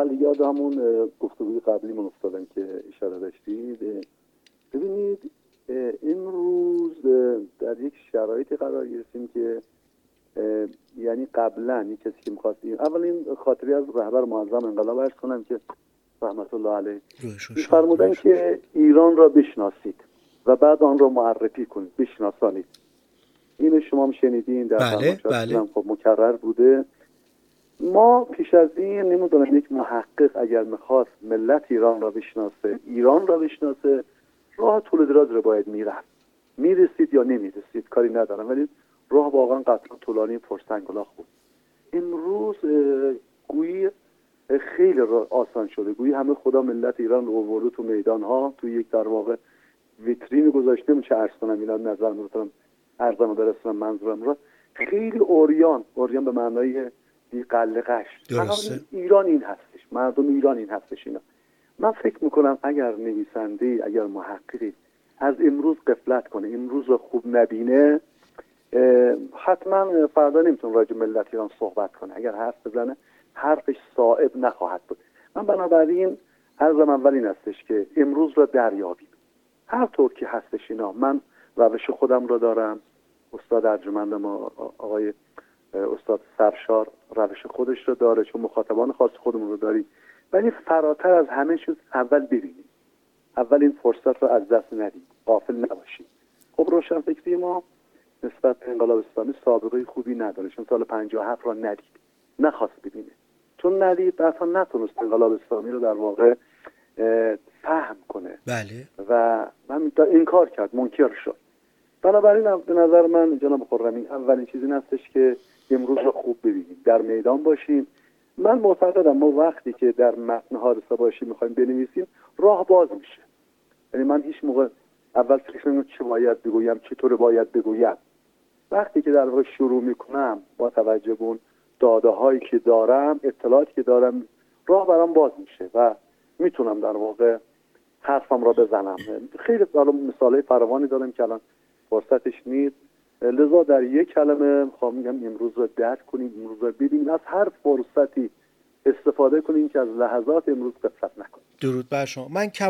بله، یاد همون گفتگوی قبلی من افتادم که اشاره داشتید. ببینید امروز در یک شرایطی قرار گرفتیم که یعنی قبلا یک کسی که می‌خواستیم، اول این خاطری از رهبر معظم انقلاب عرض کنم که رحمت الله علیه فرمودن که ایران را بشناسید و بعد آن را معرفی کنید، بشناسانید. این شما هم شنیدین در بله. خب مکرر بوده. ما پیش از این نمیدونم یک محقق اگر میخواست ملت ایران را بشناسه، ایران را بشناسه، راه طول دراز رو باید میرسید یا نمیرسید کاری ندارم، ولی راه واقعا قطعا طولانی پرسنگلاخ بود. امروز گویی خیلی آسان شده، گویی همه خدا ملت ایران رو آورده تو میدان ها، تو یک در واقع ویترین گذاشته. میشه عرض کنم اینا نظر می‌کنم ارزم برسونم منظورم را، خیلی اوریان به معنای قلقش. ایران این هستش، مردم ایران این هستش. اینا من فکر میکنم اگر نویسنده، اگر محققی از امروز غفلت کنه، امروز رو خوب نبینه، حتما فردا نمیتونه راجع ملت ایران صحبت کنه. اگر حرف بزنه حرفش صائب نخواهد بود. من بنابراین عرضم اول این هستش که امروز را دریابیم هر طور که هستش. اینا من روش خودم رو دارم، استاد ارجمند ما آقای استاد سرشار روش خودش رو داره، چون مخاطبان خاص خودمون رو داریم، ولی فراتر از همه چیز اول ببینیم، اول این فرصت رو از دست ندیم، غافل نباشیم. خب روشنفکری ما نسبت به انقلاب اسلامی سابقه خوبی نداره، چون سال 57 را ندید، نخواست ببینه، چون ندید اصلا نتونست انقلاب اسلامی رو در واقع فهم کنه. بله. و من انکار کرد، منکر شد. بنابراین به نظر من جناب خرمی اولین چیزی هستش که امروز رو خوب ببینیم، در میدان باشیم. من معتقدم ما وقتی که در متن حادثه باشیم میخوایم بنویسیم، راه باز میشه. یعنی من هیچ موقع اول فکر نمی‌کنم چه باید بگویم، چطور باید بگویم. وقتی که در واقع شروع میکنم با توجه به اون داده هایی که دارم، اطلاعاتی که دارم، راه برام باز میشه و میتونم در واقع حرفم را بزنم. خیلی مثالای فراوانی دارم که الان فرصتش نیست، لذا در یک کلمه میخوام میگم امروز رو درک کنیم، امروز رو ببینیم، از هر فرصتی استفاده کنیم که از لحظات امروز غفلت نکنیم. درود بر شما. من